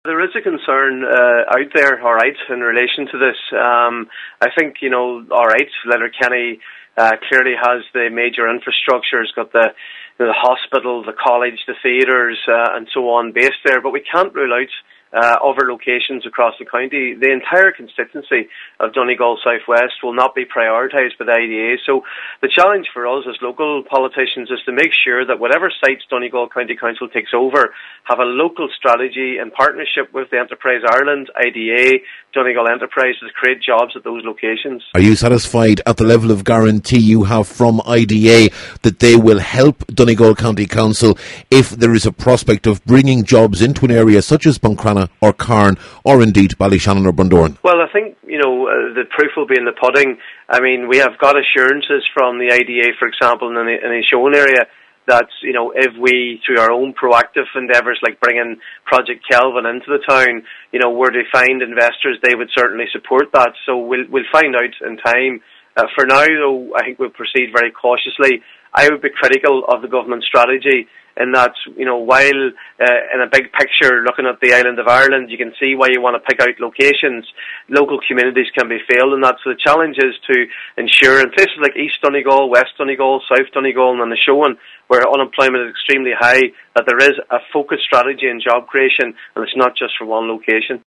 There is a concern out there, all right, in relation to this. I think, all right, Letterkenny clearly has the major infrastructure. It's got the hospital, the college, the theatres, and so on based there, but we can't rule out other locations across the county. The entire constituency of Donegal Southwest will not be prioritised by the IDA. So the challenge for us as local politicians is to make sure that whatever sites Donegal County Council takes over have a local strategy in partnership with the Enterprise Ireland, IDA, Donegal Enterprise to create jobs at those locations. Are you satisfied at the level of guarantee you have from IDA that they will help Donegal County Council if there is a prospect of bringing jobs into an area such as Buncrana or Carn or indeed Ballyshannon or Bundoran? Well, I think, the proof will be in the pudding. I mean, we have got assurances from the IDA, for example, in the Showen area, that, if we, through our own proactive endeavours, like bringing Project Kelvin into the town, were to find investors, they would certainly support that. So we'll find out in time. For now, though, I think we'll proceed very cautiously. I would be critical of the government strategy in that, while in a big picture, looking at the island of Ireland, you can see why you want to pick out locations. Local communities can be failed in that. So the challenge is to ensure in places like East Donegal, West Donegal, South Donegal and the Showen, where unemployment is extremely high, that there is a focused strategy in job creation and it's not just for one location.